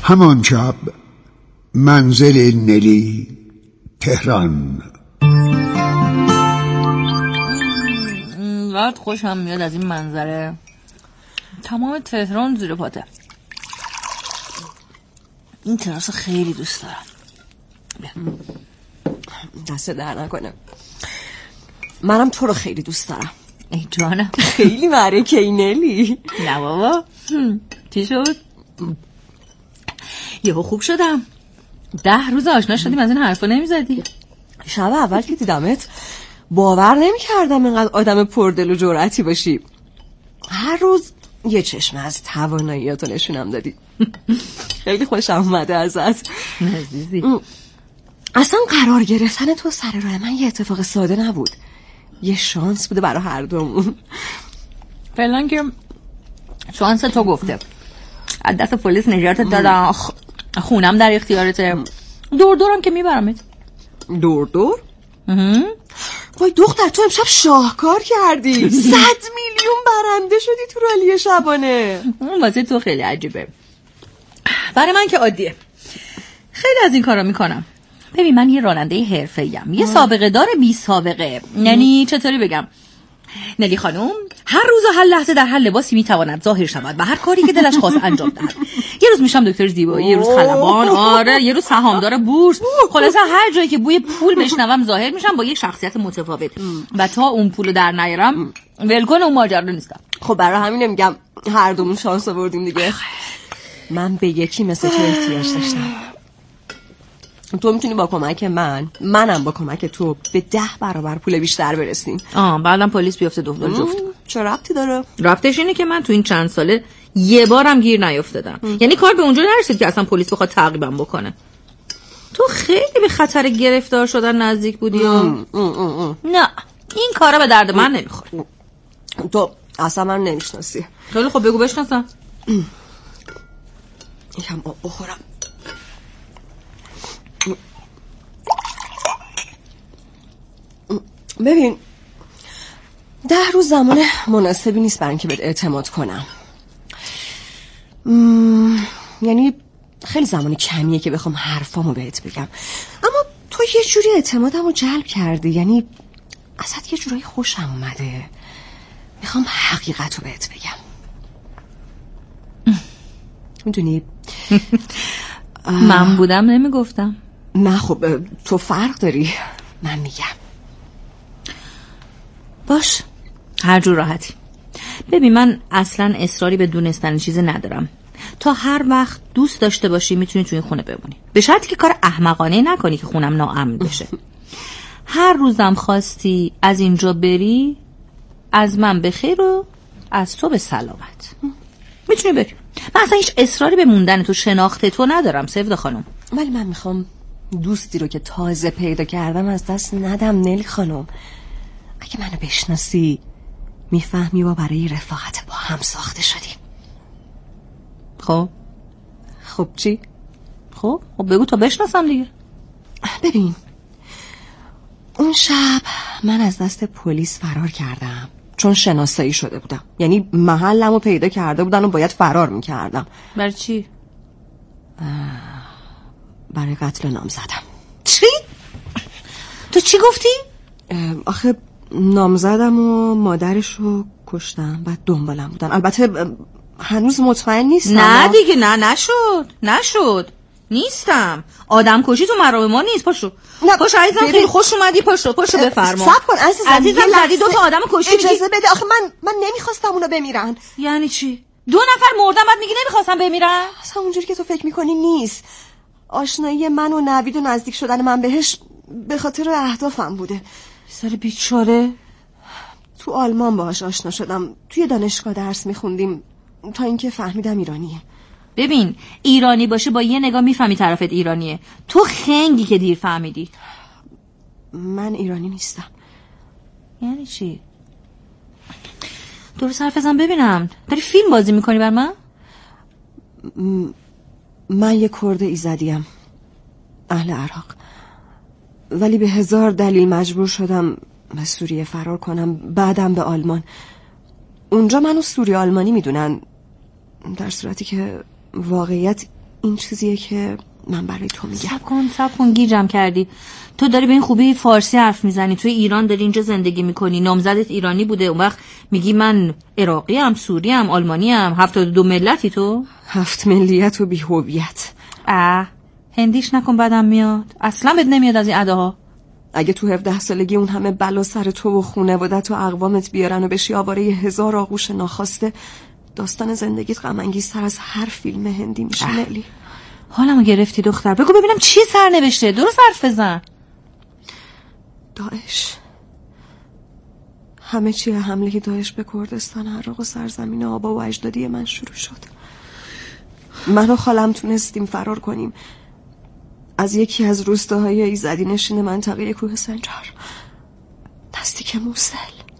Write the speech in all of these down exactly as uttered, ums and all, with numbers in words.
همان شب منزل نلی، تهران. اینقدر خوشم میاد از این منظره، تمام تهران زیر پاته. این تراس خیلی دوست دارم. دست در نکنه، منم تو رو خیلی دوست دارم. ای جانم خیلی معرکه ای نلی. نه بابا، چی شد؟ یهو خوب شدم. ده روز آشنا شدیم از این حرفا نمیزدی. شب اول که دیدمت باور نمی کردم اینقدر آدم پردل و جرأتی باشی. هر روز یه چشمه از تواناییاتو نشونم دادی. خیلی خوشم اومده ازت عزیزی. اصلا قرار گرفتن تو سر راه من یه اتفاق ساده نبود، یه شانس بوده برای هر دومون. فعلا که شانس تو گفته، از دست پلیس نجاتت دادم، خونم در اختیارته، دور دورم که میبرمت. دور دور؟ وای دختر تو امشب شاهکار کردی. صد میلیون برنده شدی تو رالی شبانه. اون واسه تو خیلی عجیبه، برای من که عادیه. خیلی از این کارا میکنم. ببین من یه راننده حرفه‌ایم، یه سابقه دار بی سابقه. یعنی چطوری بگم، نلی خانم هر روز و هر لحظه در هر لباسی میتواند ظاهر شود و هر کاری که دلش خواست انجام دهد. یه روز میشم دکتر زیبایی، یه روز خلبان، آره یه روز سهامدار بورس. خلاصه هر جایی که بوی پول بشنوم ظاهر میشم با یک شخصیت متفاوت و تا اون پولو در نیارم ولکن اون ماجرا نیستم. خب برای همین میگم هر دومون شانس آوردیم دیگه. من به یکی مثل تو احتیاج داشتم. تو میتونی با کمک من، منم با کمک تو به ده برابر پول بیشتر برسیم. آه بعدم پلیس بیفته دفتر جفت. چه ربطی داره؟ ربطش اینه که من تو این چند ساله یه بارم گیر نیافتادم. یعنی کار به اونجا نرسید که اصلا پلیس بخواد تعقیبم بکنه. تو خیلی به خطر گرفتار شدن نزدیک بودی. ام ام ام. نه این کارا به درد من نمیخوره. تو اصلا من نمیشناسی. خیلی خب بگو بشناسم. یکم آب بخورم. ببین ده روز زمان مناسبی نیست برای اینکه بهت اعتماد کنم. مم، یعنی خیلی زمان کمیه که بخوام حرفامو بهت بگم، اما تو یه جوری اعتمادمو جلب کردی. یعنی ازت یه جورایی خوشم اومده. میخوام حقیقتو بهت بگم. میدونی من بودم نمیگفتم. نه خب تو فرق داری، من میگم. باش هر جور راحتی. ببین من اصلا اصراری به دونستن چیزی ندارم. تا هر وقت دوست داشته باشی میتونی تو این خونه بمونی، به شرطی که کار احمقانه نکنی که خونم ناامن بشه. هر روزم خواستی از اینجا بری، از من به خیر و از تو به سلامت میتونی بری. من اصلا هیچ اصراری به موندن تو، شناخت تو ندارم سفید خانم. ولی من میخوام دوستی رو که تازه پیدا کردم از دست ندم نلی خانم. اگه منو بشناسی میفهمی با برای رفاقت با هم ساخته شدیم. خب خب چی؟ خب خب بگو تا بشناسم دیگه. ببین اون شب من از دست پلیس فرار کردم چون شناسایی شده بودم. یعنی محلمو پیدا کرده بودن و باید فرار میکردم. برای چی؟ برای قتل نامزدم. چی؟ تو چی گفتی؟ آخه نامزدم و مادرشو کشتم، بعد دنبالم بودن. البته هنوز مطمئن نیستم. نه دیگه نه نشد نشد نیستم. آدم کشی تو مرام ما نیست. پاشو پاشو عزیزم، خیلی خوش اومدی. پاشو پاشو بفرما. صبر کن عزیزم. عزیزم زدی دو تا آدم کشی. اجازه بده. آخه من من نمیخواستم اونا بمیرن. یعنی چی؟ دو نفر مردن بعد میگی نمیخواستم بمیرن؟ اصلا اونجوری که تو فکر میکنی نیست. آشنایی من و نوید و نزدیک شدن من بهش به خاطر اهدافم بوده. سر بیچاره. تو آلمان باهاش آشنا شدم، توی دانشگاه درس میخوندیم تا اینکه فهمیدم ایرانیه. ببین ایرانی باشه با یه نگاه میفهمی طرفت ایرانیه. تو خنگی که دیر فهمیدی. من ایرانی نیستم. یعنی چی؟ درست حرف بزن ببینم. داری فیلم بازی میکنی بر من؟ م... من یه کرد ایزدیم، اهل عراق، ولی به هزار دلیل مجبور شدم به سوریه فرار کنم، بعدم به آلمان. اونجا منو سوری آلمانی میدونن، در صورتی که واقعیت این چیزیه که من برای تو میگم. سب کن سب کن گیجم کردی. تو داری به این خوبی فارسی حرف میزنی، توی ایران داری اینجا زندگی میکنی، نامزدت ایرانی بوده، اون وقت میگی من عراقی ام، سوری ام، آلمانی ام. هفتاد و دو ملتی تو؟ هفت ملیت و بی هویت. اه هندیش نکن بدم میاد، اصلا بد نمیاد از این اداها. اگه تو هفده سالگی اون همه بلا سر تو و خانوادت و اقوامت بیارن و بشی آواره یه هزار آغوش ناخواسته، داستان زندگیت غم انگیزتر از هر فیلم هندی میشه. نلی حالمو گرفتی دختر، بگو ببینم چی سر نوشته، درست حرف بزن. داعش، همه چی حمله داعش به کردستان، عراق و سرزمین آبا و اجدادی من شروع شد. من و خالم تونستیم فرار کنیم از یکی از روستاهای ایزدی نشین منطقه کوه سنجار نزدیک موصل.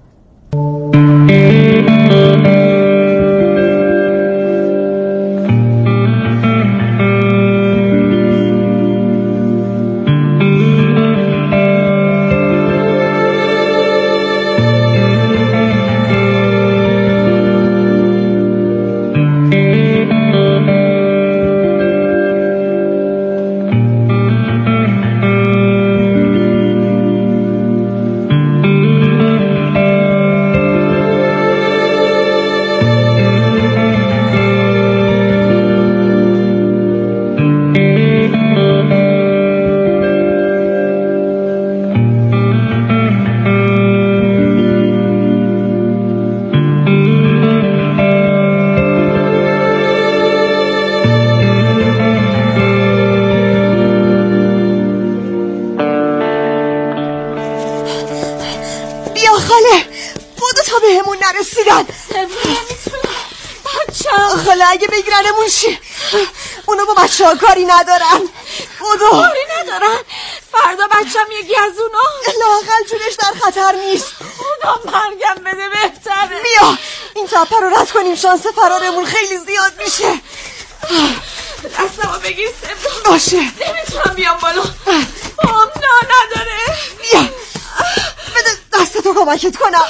اگه بگیرنمون چی؟ اونا با بچه ها کاری ندارن. بودو کاری ندارن؟ فردا بچم یکی از اونا لااقل جونش در خطر نیست. خدا مرگم بده بهتره. بیا این تپه رو رد کنیم، شانس فرارمون خیلی زیاد میشه. دستمو بگیر سبرا. باشه نمیتونم بیام بالا، پام نا نداره. بیا بده دستتو کمکت کنم.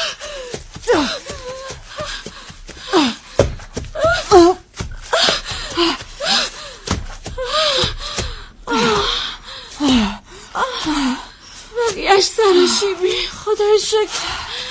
بقیهش سرشیبی، خدای شکر.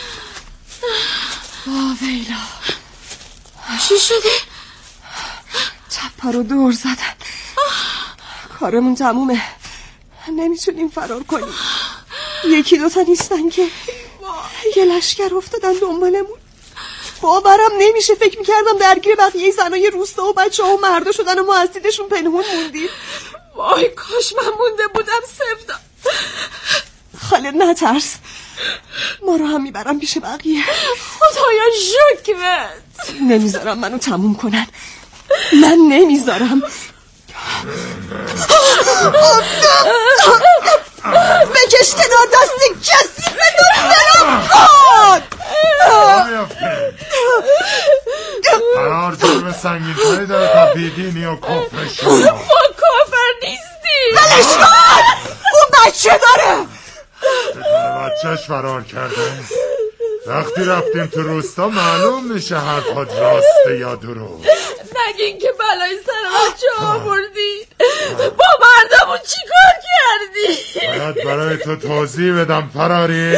آه ویلا، چی شده؟ تپه رو دور زدن، کارمون تمومه، نمیتونیم فرار کنیم. یکی دوتا نیستن که یه لشکر افتادن دنبالمون. باورم نمیشه، فکر میکردم درگیر بقیه زنای روستا و بچه ها و مردا شدن و ما از دیدشون پنهون موندیم. وای کاش من مونده بودم سفدا. خالد نترس، ما رو هم میبرم پیش بقیه. خدایا شکرت. نمیذارم منو تموم کنن، من نمیذارم. بکش کنار دستی کسی بدون برم خود. قرار جرم سنگین تری داره تا بیدینی و کفر شما. ما کافر نیستیم. بلش کن، اون بچه داره. بچهش فرار کرده. وقتی رفتیم تو روستا معلوم میشه حرفات راسته یا دروغ. نگین که بلای سر بچه آوردی، با مردمون چی کار کردی؟ باید برای تو توضیح بدم فراری.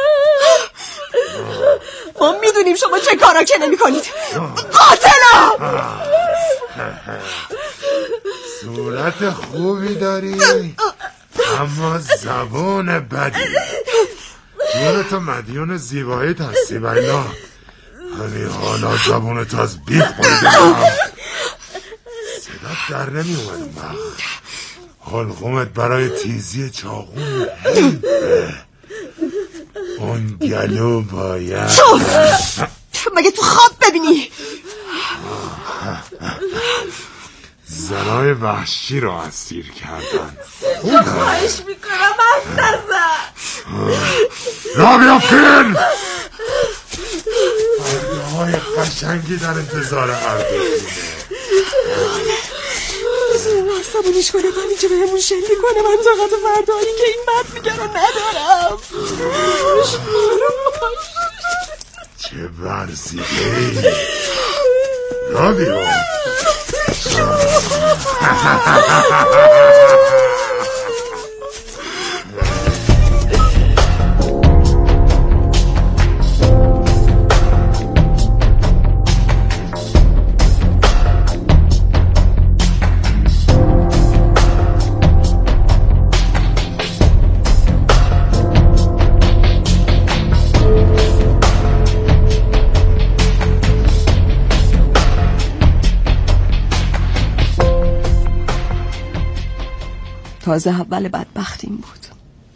ما میدونیم شما چه کارا که نمی کنید. قاتلم. صورت خوبی داری اما زبون بدی. جون تو مدیون زیبایی هستی بینا، ولی حالا زبونت از بیخ بریدم. صدات در نمی اومد اون وقت. حلقومت برای تیزی چاقون حیبه. اون گلو باید مگه تو خواب ببینی؟ زنای وحشی رو اسیر کردن. سبتا خواهش میکنم از نزد را بیافتین. فرداهای قشنگی در انتظار هر دوستونه. بزنم عصبانیش کنم همینجا به همون شلی کنم. من طاقت فردایی که این مرد میگه رو ندارم. چه ورزیده ای را بیرون. تازه اول بدبختیم بود.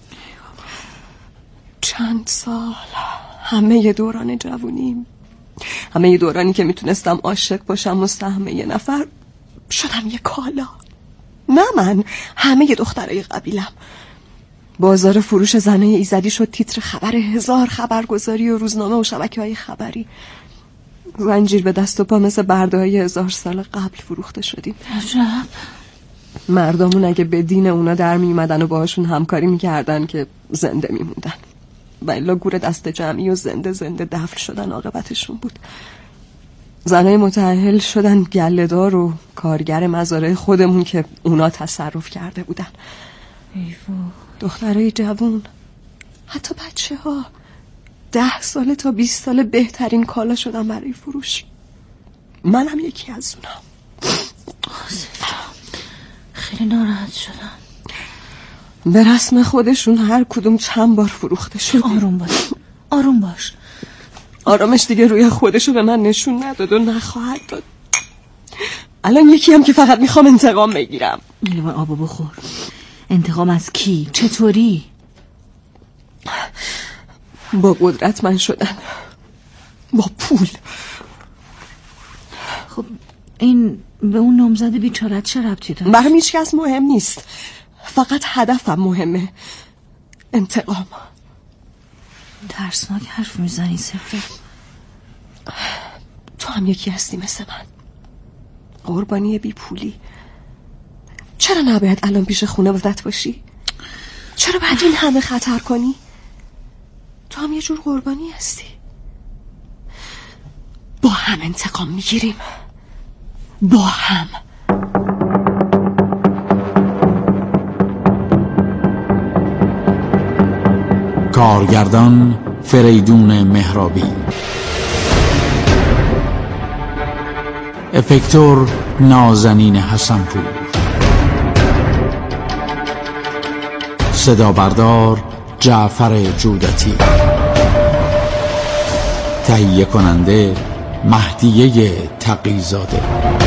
چند سال، همه دوران جوونیم، همه دورانی که میتونستم عاشق باشم و سهم یه نفر، شدم یه کالا. نه من، همه دخترای قبیلم. بازار فروش زنای ایزدی شد تیتر خبر هزار خبرگزاری و روزنامه و شبکه‌های خبری. زنجیر به دست و پا مثل برده‌های هزار سال قبل فروخته شدیم. عجب. مردمون اگه به دین اونا در میمدن و باهاشون همکاری میکردن که زنده میموندن، و الا گور دست جمعی و زنده زنده دفن شدن عاقبتشون بود. زنای متأهل شدن گله‌دار و کارگر مزارع خودمون که اونا تصرف کرده بودن. ایوه. دخترای جوون، حتی بچه ها، ده ساله تا بیست ساله بهترین کالا شدن برای فروش. منم یکی از اونم. خیلی ناراحت شدم. به رسم خودشون هر کدوم چند بار فروخته شد. آروم باش، آروم باش. آرامش دیگه روی خودشو به من نشون نداد و نخواهد داد. الان یکی هم که فقط میخوام انتقام بگیرم. یه لیوان آبو بخور. انتقام از کی؟ چطوری؟ با قدرتمند شدن، با پول. خب این به اون نامزد بیچارت چه ربطی داره؟ برام هیچ کس مهم نیست، فقط هدفم مهمه. انتقام. ترسناک حرف میزنی سفر. تو هم یکی هستی مثل من، قربانی بی پولی. چرا نباید الان پیش خانوادت باشی؟ چرا باید این همه خطر کنی؟ تو هم یه جور قربانی هستی. با هم انتقام میگیریم، با هم. کارگردان فریدون مهرابی، افکتور نازنین حسنپور، صدا بردار جعفر جودتی، تهیه کننده مهدیه تقی‌زاده.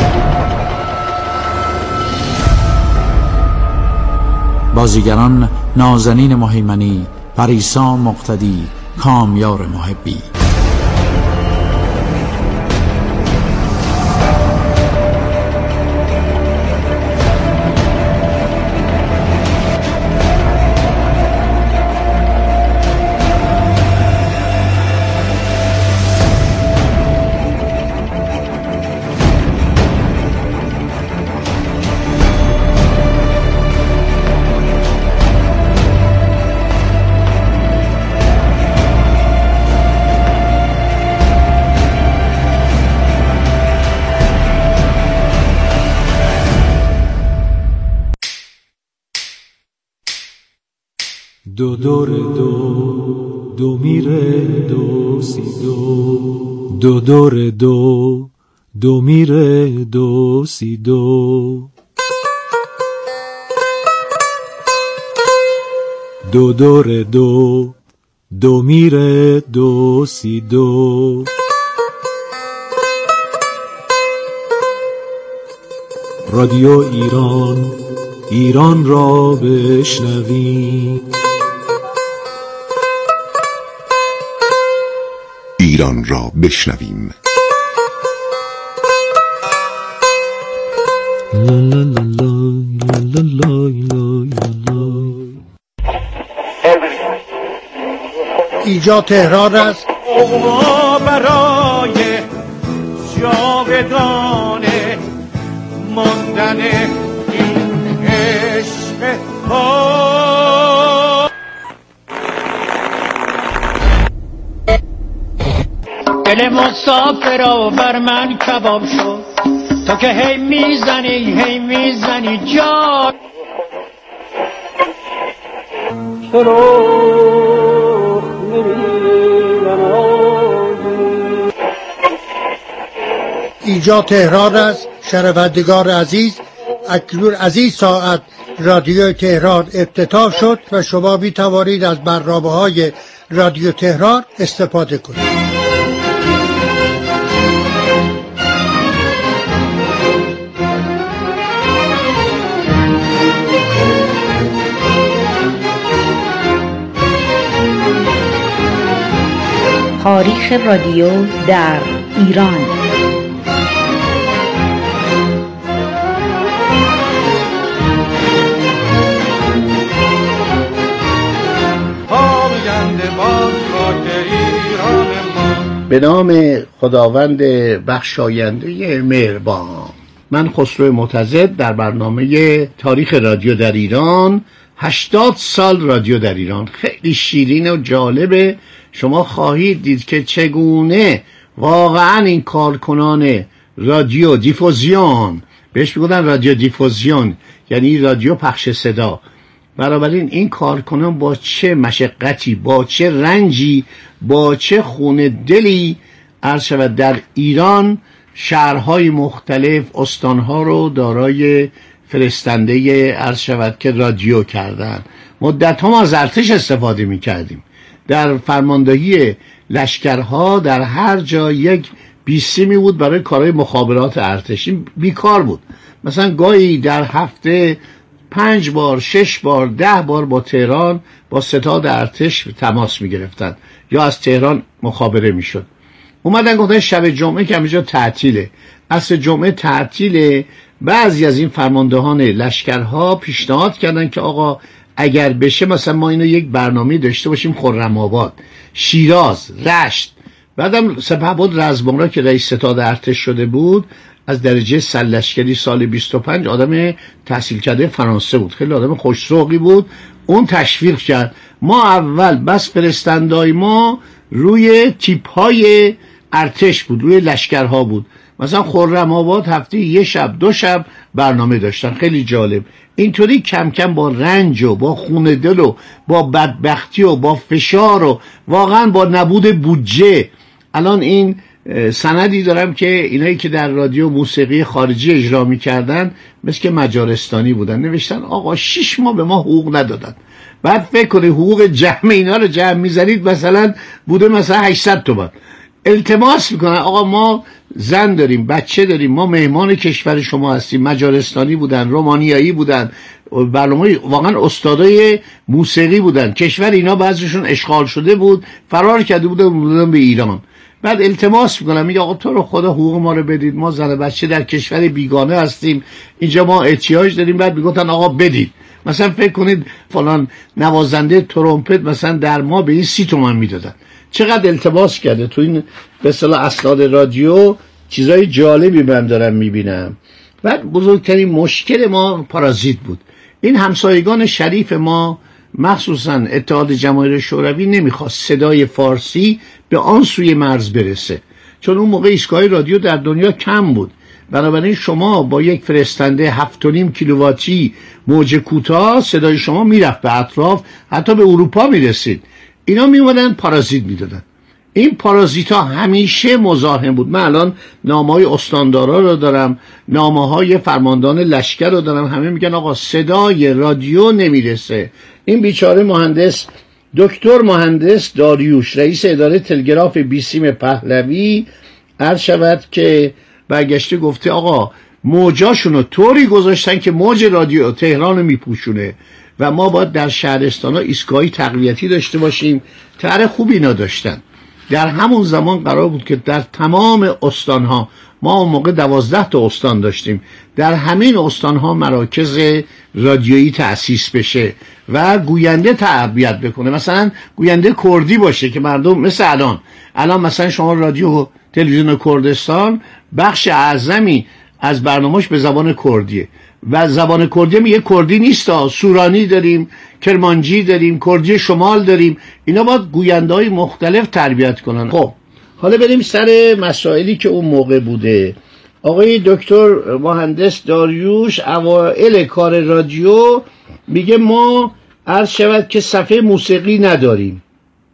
بازیگران نازنین مهیمنی، پریسا مقتدی، کامیار محبی. دو دور دو دو میره دو سی دو، دو دور دو دو میره دو سی دو، دو دور دو دو میره دو سی دو. رادیو ایران، ایران را بشنوی. ایران را بشنویم. لا لا لا لا لا لا لا لا. اینجا تهران است. ما برای جاودانه ماندن این عشق ها. دل مسافرا بر من کباب شد، تا که هی میزنی هی میزنی جان اینجا تهران است. شنوندگان عزیز، اکنون از این ساعت رادیو تهران افتتاح شد و شما می توانید از برنامه‌های رادیو تهران استفاده کنید. تاریخ رادیو در ایران. به نام خداوند بخشاینده مهربان. من خسرو معتضد در برنامه تاریخ رادیو در ایران. هشتاد سال رادیو در ایران، خیلی شیرین و جالبه. شما خواهید دید که چگونه واقعا این کارکنان رادیو دیفوزیون، بهش میگن رادیو دیفوزیون یعنی رادیو پخش صدا، بنابراین این کارکنان با چه مشقتی، با چه رنجی، با چه خون دلی عرض شود در ایران شهرهای مختلف استانها رو دارای فرستنده عرض شود که رادیو کردن. مدت ها ما از ارتش استفاده می کردیم. در فرماندهی لشکرها در هر جا یک بیسیمی بود برای کارهای مخابرات ارتش. این بیکار بود. مثلا گاهی در هفته پنج بار، شش بار، ده بار با تهران با ستاد ارتش تماس می گرفتن یا از تهران مخابره می شد. اومدن گفتن شب جمعه که همینجا تعطیله، اصل جمعه تعطیله. بعضی از این فرماندهان لشکرها پیشنهاد کردن که آقا اگر بشه مثلا ما اینو یک برنامه داشته باشیم خرم آباد، شیراز، رشت. بعدم سپهبد رزمارا که رئیس ستاد ارتش شده بود از درجه سرلشکری سال بیست و پنج، آدم تحصیل کرده فرانسه بود، خیلی آدم خوش‌ذوقی بود. اون تشویق کرد. ما اول بس فرستندای ما روی تیپ‌های ارتش بود، روی لشکرها بود. مثلا خرم آباد هفته یه شب دو شب برنامه داشتن، خیلی جالب. اینطوری کم کم با رنج و با خون دل و با بدبختی و با فشار و واقعا با نبود بودجه. الان این سندی دارم که اینایی که در رادیو موسیقی خارجی اجرا می‌کردن مثل که مجارستانی بودن، نوشتن آقا شش ماه به ما حقوق ندادن. بعد فکر کنید حقوق جمع اینا رو جمع می‌زنید مثلا بوده مثلا هشتصد تومان. التماس میکنن آقا ما زن داریم، بچه داریم، ما مهمان کشور شما هستیم. مجارستانی بودن، رومانیایی بودن، برنامه واقعا استادای موسیقی بودن. کشور اینا بعضیشون اشغال شده بود، فرار کرده بودن به ایران. بعد التماس میکنن، میگه آقا تو رو خدا حقوق ما رو بدید، ما زن بچه در کشور بیگانه هستیم، اینجا ما احتیاج داریم. بعد میگفتن آقا بدید. مثلا فکر کنید فلان نوازنده ترومپت مثلا در ما به این سی تومن میدادن. چقدر التباس کرده. تو این به اصطلاح اسناد رادیو چیزای جالبی من دارم میبینم. بعد بزرگترین مشکل ما پارازیت بود. این همسایگان شریف ما مخصوصا اتحاد جماهیر شوروی نمیخواست صدای فارسی به آن سوی مرز برسه، چون اون موقع ایستگاه رادیو در دنیا کم بود. بنابراین شما با یک فرستنده هفت و نیم کیلوواتی موج کوتاه صدای شما میرفت به اطراف، حتی به اروپا میرسید. اینا میومدن پارازیت میدادن. این پارازیت ها همیشه مزاحم بود. من الان نامه های استاندارا رو دارم، نامه های فرماندهان لشکر رو دارم، همه میگن آقا صدای رادیو نمیرسه. این بیچاره مهندس دکتر مهندس داریوش رئیس اداره تلگراف بیسیم پهلوی عرض شود که برگشته گفته آقا موجاشونو طوری گذاشتن که موج رادیو تهران رو میپوشونه و ما باید در شهرستان ها ایستگاهی تقویتی داشته باشیم. طرح خوبی نداشتن. در همون زمان قرار بود که در تمام استان ها، ما اون موقع دوازده تا استان داشتیم، در همین استان ها مراکز رادیویی تأسیس بشه و گوینده تربیت بکنه. مثلا گوینده کردی باشه که مردم مثل الان الان مثلا شما رادیو تلویزیون کردستان بخش اعظمی از برنامه‌اش به زبان کردیه و زبان کردی میگه کردی نیست، سورانی داریم، کرمانجی داریم، کردی شمال داریم. اینا باید گوینده‌های مختلف تربیت کنن. خب حالا بریم سر مسائلی که اون موقع بوده. آقای دکتر مهندس داریوش اوائل کار رادیو میگه ما عرض شود که صفحه موسیقی نداریم،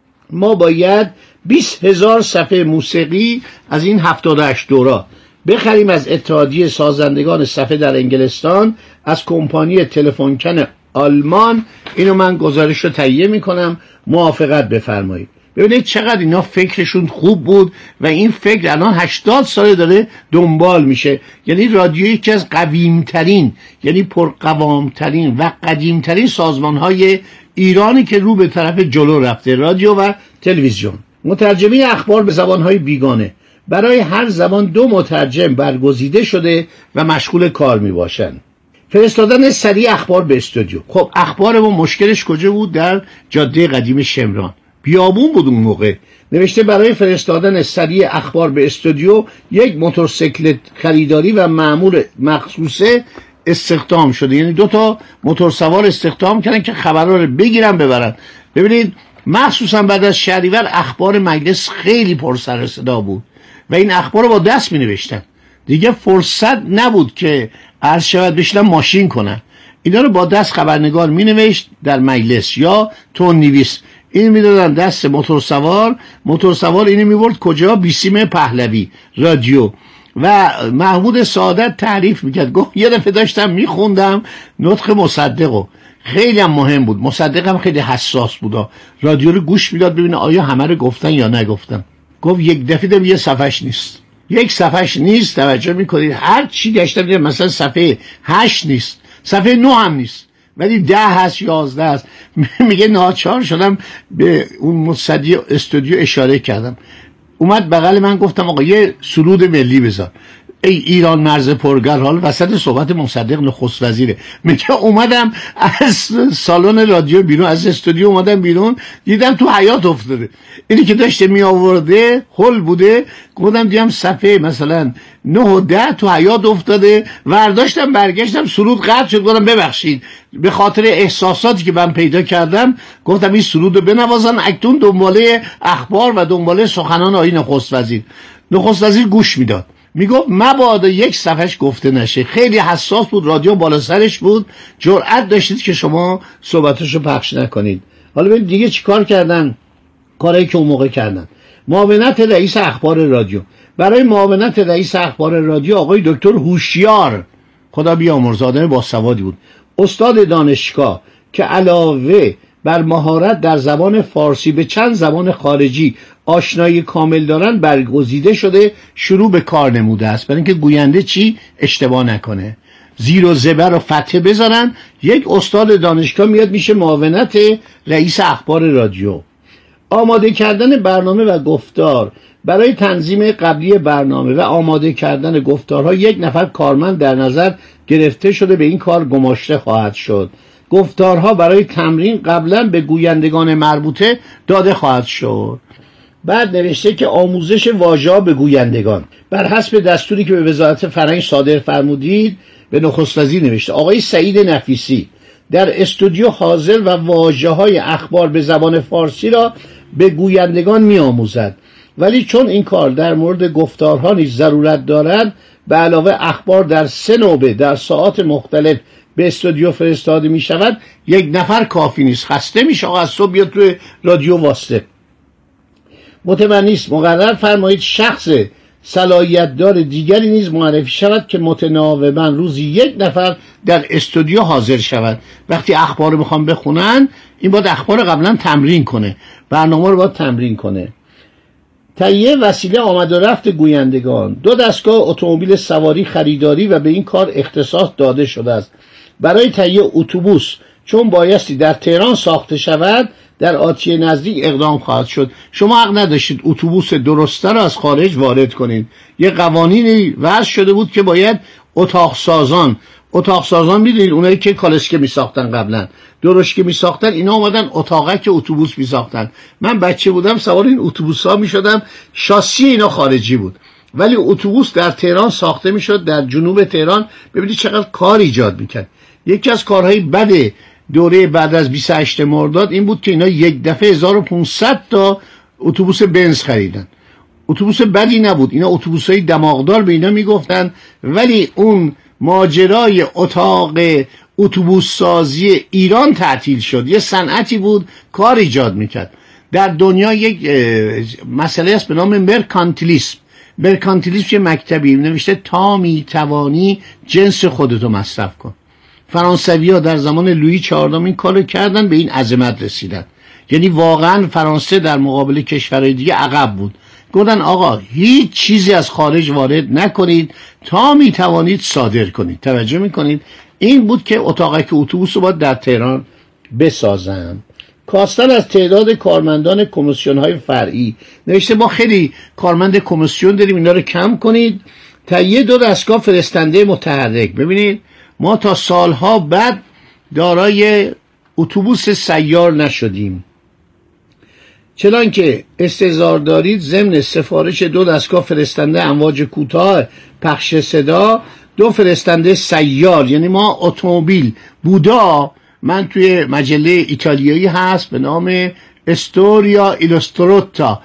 ما باید بیست هزار صفحه موسیقی از این هفتاد و هشت دورا بخریم از اتحادیه سازندگان صفحه در انگلستان، از کمپانی تلفنکن آلمان. اینو من گزارش رو تهیه میکنم، موافقت بفرمایید. ببینید چقدر اینا فکرشون خوب بود و این فکر الان هشتاد ساله داره دنبال میشه. یعنی رادیو یکی از قویمترین، یعنی پرقوامترین و قدیمترین سازمانهای ایرانی که رو به طرف جلو رفته، رادیو و تلویزیون. مترجمی اخبار به زبانهای بیگانه، برای هر زبان دو مترجم برگزیده شده و مشغول کار میباشند. فرستادن سریع اخبار به استودیو. خب اخبار ما مشکلش کجا بود؟ در جاده قدیم شمران، بیابون بود اون موقع. نوشته برای فرستادن سریع اخبار به استودیو یک موتورسیکلت خریداری و مأمور مخصوصه استخدام شده. یعنی دو تا موتور سوار استخدام کردن که خبرها رو بگیرن ببرن. ببینید مخصوصا بعد از شهریور اخبار مجلس خیلی پر سر صدا بود و این اخبار رو با دست می نوشتن. دیگه فرصت نبود که عرض شود بشنن ماشین کنن، اینا رو با دست خبرنگار می نوشت در مجلس یا تون نویس، این می دادن دست موتور سوار، موتور سوار اینو می برد کجا؟ بیسیم پهلوی رادیو. و محمود سعادت تعریف میکرد، گفت یه دفعه داشتم میخوندم نطق مصدقو، خیلی هم مهم بود، مصدق هم خیلی حساس بود، رادیو رو گوش میداد ببینه آیا همه رو گفتن یا نگفتن. گفت یک دفعه دم یه صفحش نیست، یک صفحش نیست، توجه میکنید هر چی گشتم دیدم مثلا صفحه هشت نیست، صفحه نه هم نیست، ولی ده هست، یازده هست. میگه ناچار شدم به اون مصدی استودیو اشاره کردم، اومد بغل من، گفتم آقا یه سرود ملی بذار. ای ایران مرز پرگر، حال وسط صحبت مصدق نخست وزیره. میگه اومدم از سالن رادیو بیرون، از استودیو اومدم بیرون، دیدم تو حیاط افتاده، اینی که داشته می آورده هول بوده. گفتم دیدم صفحه مثلا نه و ده تو حیاط افتاده، ورداشتم برگشتم، سرود قطع شد. گفتم ببخشید به خاطر احساساتی که من پیدا کردم، گفتم این سرود رو بنوازن. اکنون دنباله اخبار و دنباله سخنان آقای نخست وزیر. نخست وزیر گوش میداد، میگفت مبادا یک صفحش گفته نشه. خیلی حساس بود، رادیو بالا سرش بود، جرأت داشتید که شما صحبتشو پخش نکنید. حالا ببین دیگه چی کار کردن، کاری که اون موقع کردن. معاونت رئیس اخبار رادیو، برای معاونت رئیس اخبار رادیو آقای دکتر هوشیار، خدا بیامرزه، آدم باسوادی بود، استاد دانشگاه که علاوه بر مهارت در زبان فارسی به چند زبان خارجی آشنایی کامل دارن، برگزیده شده، شروع به کار نموده است. برای اینکه گوینده چی اشتباه نکنه، زیر و زبر و فتحه بذارن. یک استاد دانشگاه میاد میشه معاونت رئیس اخبار رادیو. آماده کردن برنامه و گفتار، برای تنظیم قبلی برنامه و آماده کردن گفتارها یک نفر کارمند در نظر گرفته شده، به این کار گماشته خواهد شد. گفتارها برای تمرین قبلا به گویندگان مربوطه داده خواهد شد. بعد نوشته که آموزش واژه‌ها به گویندگان بر حسب دستوری که به وزارت فرهنگ صادر فرمودید. به نخست وزیر نوشته آقای سعید نفیسی در استودیو حاضر و واژه‌های اخبار به زبان فارسی را به گویندگان می‌آموزد، ولی چون این کار در مورد گفتارها نیز ضرورت دارد، به علاوه اخبار در سه نوبه در ساعات مختلف به استودیو فرستاده می شود، یک نفر کافی نیست، خسته میشه آقا از صبح بیاد توی رادیو واسطه. متمنی است مقرر فرمایید شخص صلاحیت دار دیگری نیز معرفی شود که متناوباً روزی یک نفر در استودیو حاضر شود. وقتی اخبار رو میخوام بخونن، این باید اخبار قبلا تمرین کنه، برنامه رو باید تمرین کنه. تهیه وسیله آمد و رفت گویندگان، دو دستگاه اتومبیل سواری خریداری و به این کار اختصاص داده شده است. برای تهیه اتوبوس، چون بایستی در تهران ساخته شود، در آتیه نزدیک اقدام خواهد شد. شما حق نداشتید اتوبوس درسته را از خارج وارد کنید. یه قوانینی وضع شده بود که باید اتاق سازان اتاق سازان میدونید اونایی که کالسکه می ساختن قبلا، درشکه می ساختن، اینا اومدن اتاقک اتوبوس می ساختن. من بچه بودم سوار این اتوبوس ها می شدم، شاسی اینا خارجی بود، ولی اتوبوس در تهران ساخته می شد، در جنوب تهران. ببینید چقدر کار ایجاد میکرد. یکی از کارهای بد دوره بعد از بیست و هشتم مرداد این بود که اینا یک دفعه هزار و پانصد تا اتوبوس بنز خریدن. اتوبوس بدی نبود، اینا اتوبوسای دماغدار به اینا میگفتن، ولی اون ماجرای اتاق اتوبوس سازی ایران تعطیل شد. یه صنعتی بود کار ایجاد میکرد. در دنیا یک مسئله است به نام مرکانتیلیسم. مرکانتیلیسم یه مکتبی نوشته تا میتوانی جنس خودتو مصرف کن. فرانسوی ها در زمان لویی چهاردهم این کارو کردن، به این عظمت رسیدن. یعنی واقعا فرانسه در مقابل کشورهای دیگه عقب بود. گفتن آقا هیچ چیزی از خارج وارد نکنید تا میتوانید صادر کنید. توجه میکنید؟ این بود که اتاقک اتوبوس رو باید در تهران بسازن. کاستن از تعداد کارمندان کمیسیون های فرعی، نوشته ما خیلی کارمند کمیسیون داریم، اینا رو کم کنید. تهیه دو دستگاه فرستنده متحرک. ببینید ما تا سالها بعد دارای اتوبوس سیار نشدیم، چنان که استحضار دارید ضمن سفارش دو دستگاه فرستنده امواج کوتاه پخش صدا، دو فرستنده سیار، یعنی ما اتومبیل بودا. من توی مجله ایتالیایی هست به نام استوریا ایلوستروتا،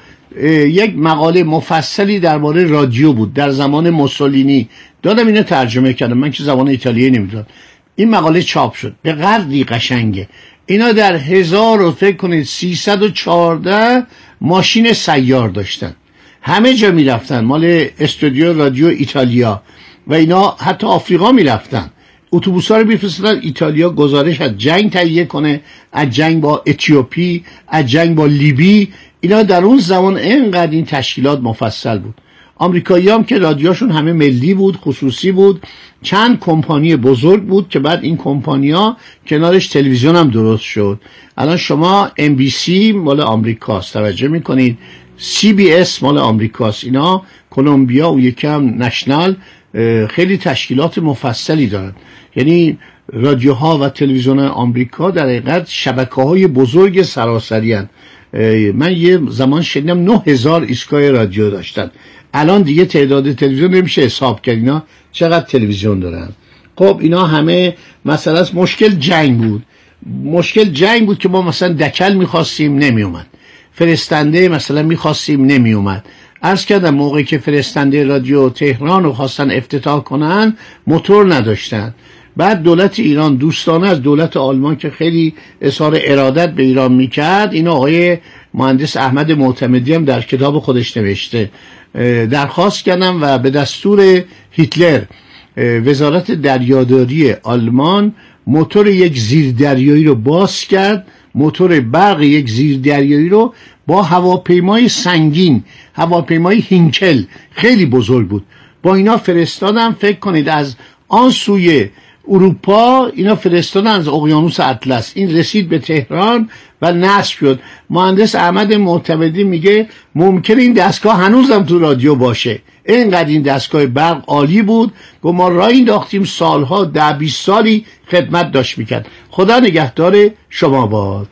یک مقاله مفصلی درباره رادیو بود در زمان موسولینی، دادم اینو ترجمه کردم، من که زبان ایتالیایی نمیدونم. این مقاله چاپ شد، به قدری قشنگه. اینا در هزار و فکر کنید سیصد و چهارده ماشین سیار داشتن، همه جا میرفتن، مال استودیو رادیو ایتالیا، و اینا حتی آفریقا میرفتن. اتوبوس‌ها رو می‌فرستادن ایتالیا گزارش از جنگ تهیه کنه، از جنگ با اتیوپی، از جنگ با لیبی. اینا در اون زمان اینقدر این تشکیلات مفصل بود. آمریکایی هم که رادیوشون همه ملی بود، خصوصی بود، چند کمپانی بزرگ بود که بعد این کمپانی‌ها کنارش تلویزیون هم درست شد. الان شما ام بی سی مال آمریکاست، توجه می‌کنید، سی بی اس مال آمریکاست، اینا کلمبیا و یکم نشنال خیلی تشکیلات مفصلی دارن. یعنی رادیوها و تلویزیون آمریکا در حقیقت شبکه‌های بزرگ سراسری هستند. من یه زمان شنیدم نه هزار ایستگاه رادیو داشتن. الان دیگه تعداد تلویزیون نمیشه حساب کرد اینا چقدر تلویزیون دارن. خب اینا همه مسئله است. مشکل جنگ بود. مشکل جنگ بود که ما مثلا دکل میخواستیم نمیومد، فرستنده مثلا میخواستیم نمیومد. عرض کردم موقعی که فرستنده رادیو تهران رو خواستن افتتاح کنن موتور نداشتن. بعد دولت ایران دوستانه از دولت آلمان که خیلی اظهار ارادت به ایران میکرد، این آقای مهندس احمد معتمدی هم در کتاب خودش نوشته، درخواست کردم و به دستور هیتلر وزارت دریاداری آلمان موتور یک زیردریایی رو باز کرد، موتور برق یک زیردریایی رو با هواپیمای سنگین، هواپیمای هینکل خیلی بزرگ بود، با اینا فرستادن. فکر کنید از آن سوی اروپا اینا فرستادن از اقیانوس اطلس، این رسید به تهران و نصب شد. مهندس احمد معتمدی میگه ممکنه این دستگاه هنوزم تو رادیو باشه، اینقدر این دستگاه برق عالی بود. گفت ما راه انداختیم، سالها ده بیست سالی خدمت داشت میکرد. خدا نگهدار شما باد.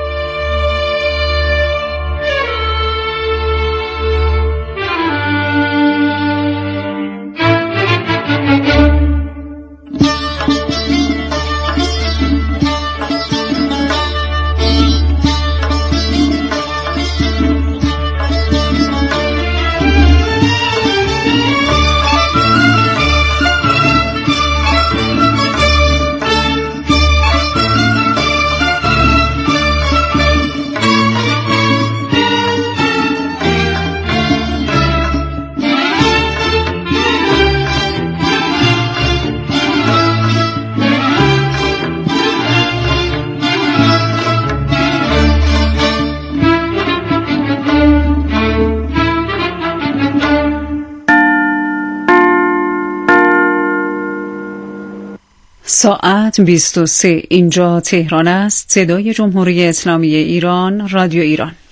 ساعت بیست و سه، اینجا تهران است. صدای جمهوری اسلامی ایران، رادیو ایران.